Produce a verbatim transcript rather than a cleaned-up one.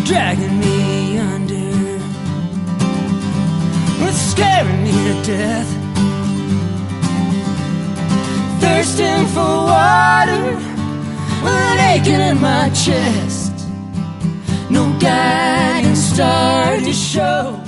dragging me under, it's scaring me to death. Thirsting for water, with an aching in my chest. No guiding star to show